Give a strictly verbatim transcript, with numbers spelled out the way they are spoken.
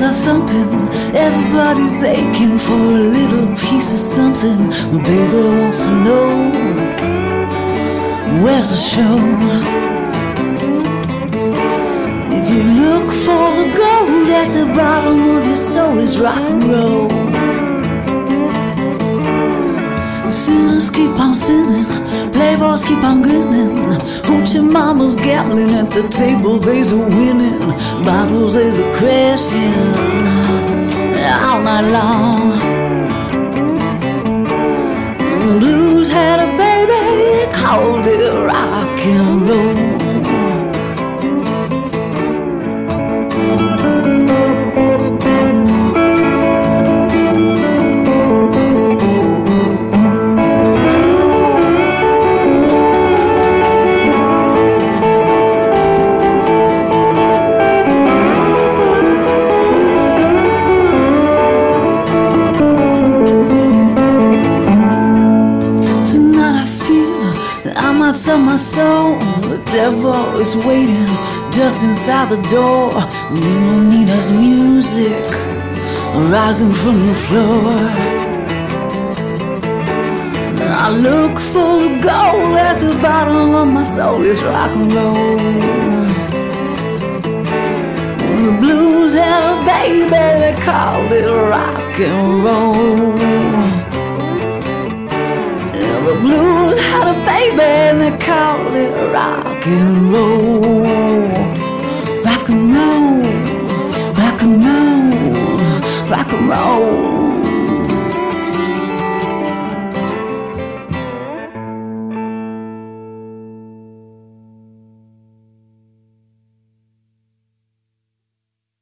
hearts are thumping, everybody's aching for a little piece of something. My baby wants to know, where's the show? If you look for the gold at the bottom of your soul, it's rock and roll. Sinners keep on sinning, playboys keep on grinning. Hoochie mamas gambling at the table, they's a winning. Bottles, they's a crashing all night long. Blues had a baby, called it rock and roll. Of my soul, the devil is waiting just inside the door. We don't need us music rising from the floor. I look for the gold at the bottom of my soul, it's rock and roll. When the blues had a baby, they called it rock and roll. The blues had a baby and they called it rock and roll. Rock and roll, rock and roll, rock and roll.